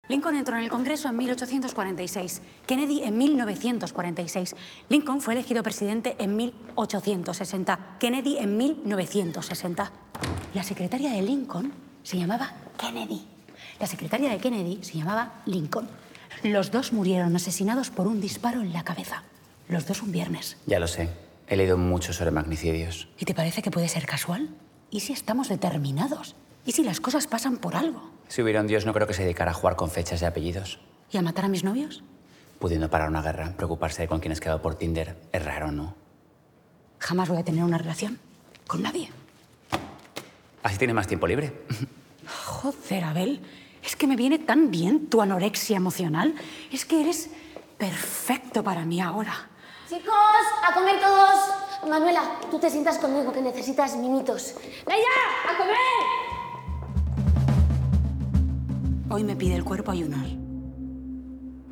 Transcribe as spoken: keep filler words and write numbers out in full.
Lincoln entró en el Congreso en mil ochocientos cuarenta y seis, Kennedy en mil novecientos cuarenta y seis. Lincoln fue elegido presidente en mil ochocientos sesenta, Kennedy en mil novecientos sesenta. La secretaria de Lincoln se llamaba Kennedy. La secretaria de Kennedy se llamaba Lincoln. Los dos murieron asesinados por un disparo en la cabeza. Los dos un viernes. Ya lo sé. He leído mucho sobre magnicidios. ¿Y te parece que puede ser casual? ¿Y si estamos determinados? ¿Y si las cosas pasan por algo? Si hubiera un dios, no creo que se dedicara a jugar con fechas y apellidos. ¿Y a matar a mis novios? Pudiendo parar una guerra, preocuparse de con quién has quedado por Tinder, es raro, ¿no? Jamás voy a tener una relación con nadie. Así tienes más tiempo libre. Joder, Abel. Es que me viene tan bien tu anorexia emocional. Es que eres perfecto para mí ahora. Chicos, a comer todos. Manuela, tú te sientas conmigo, que necesitas mimitos. ¡Leia, a comer! Hoy me pide el cuerpo ayunar.